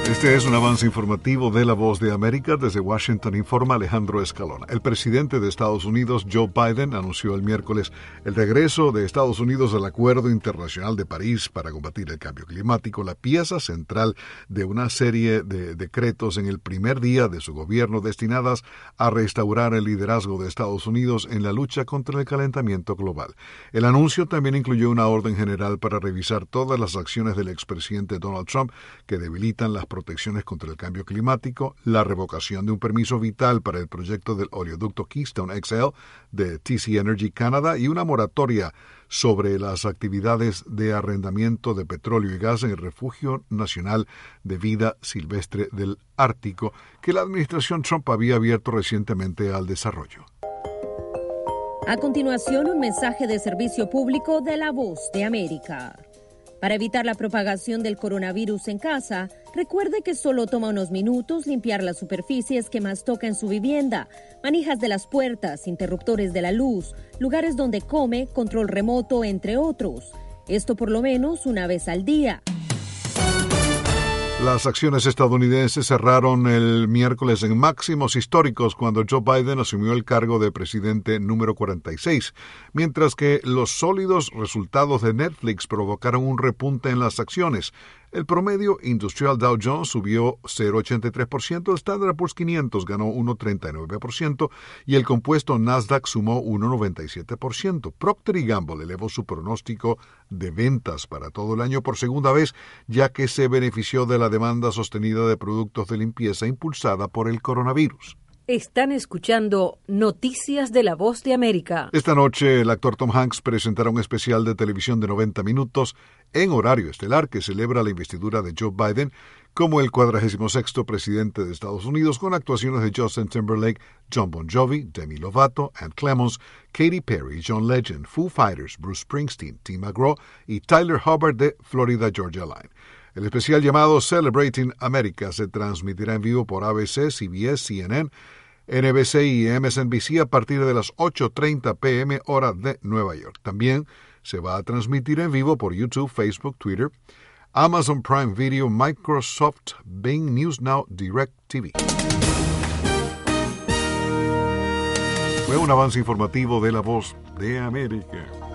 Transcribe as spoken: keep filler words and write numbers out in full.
Este es un avance informativo de La Voz de América. Desde Washington informa Alejandro Escalona. El presidente de Estados Unidos, Joe Biden, anunció el miércoles el regreso de Estados Unidos al Acuerdo Internacional de París para combatir el cambio climático, la pieza central de una serie de decretos en el primer día de su gobierno destinadas a restaurar el liderazgo de Estados Unidos en la lucha contra el calentamiento global. El anuncio también incluyó una orden general para revisar todas las acciones del expresidente Donald Trump que debilitan las protecciones contra el cambio climático, la revocación de un permiso vital para el proyecto del oleoducto Keystone X L de T C Energy Canada y una moratoria sobre las actividades de arrendamiento de petróleo y gas en el Refugio Nacional de Vida Silvestre del Ártico, que la administración Trump había abierto recientemente al desarrollo. A continuación, un mensaje de servicio público de La Voz de América. Para evitar la propagación del coronavirus en casa, recuerde que solo toma unos minutos limpiar las superficies que más toca en su vivienda, manijas de las puertas, interruptores de la luz, lugares donde come, control remoto, entre otros. Esto por lo menos una vez al día. Las acciones estadounidenses cerraron el miércoles en máximos históricos cuando Joe Biden asumió el cargo de presidente número cuarenta y seis, mientras que los sólidos resultados de Netflix provocaron un repunte en las acciones. El promedio industrial Dow Jones subió cero coma ochenta y tres por ciento, el Standard and Poor's quinientos ganó uno coma treinta y nueve por ciento y el compuesto Nasdaq sumó uno coma noventa y siete por ciento. Procter y Gamble elevó su pronóstico de ventas para todo el año por segunda vez, ya que se benefició de la demanda sostenida de productos de limpieza impulsada por el coronavirus. Están escuchando Noticias de La Voz de América. Esta noche el actor Tom Hanks presentará un especial de televisión de noventa minutos en horario estelar que celebra la investidura de Joe Biden como el cuadragésimo sexto presidente de Estados Unidos, con actuaciones de Justin Timberlake, John Bon Jovi, Demi Lovato, Ann Clemons, Katy Perry, John Legend, Foo Fighters, Bruce Springsteen, Tim McGraw y Tyler Hubbard de Florida Georgia Line. El especial llamado Celebrating America se transmitirá en vivo por A B C, C B S, C N N, N B C y M S N B C a partir de las ocho treinta p m hora de Nueva York. También se va a transmitir en vivo por YouTube, Facebook, Twitter, Amazon Prime Video, Microsoft, Bing, News Now, DirecTV. Fue un avance informativo de La Voz de América.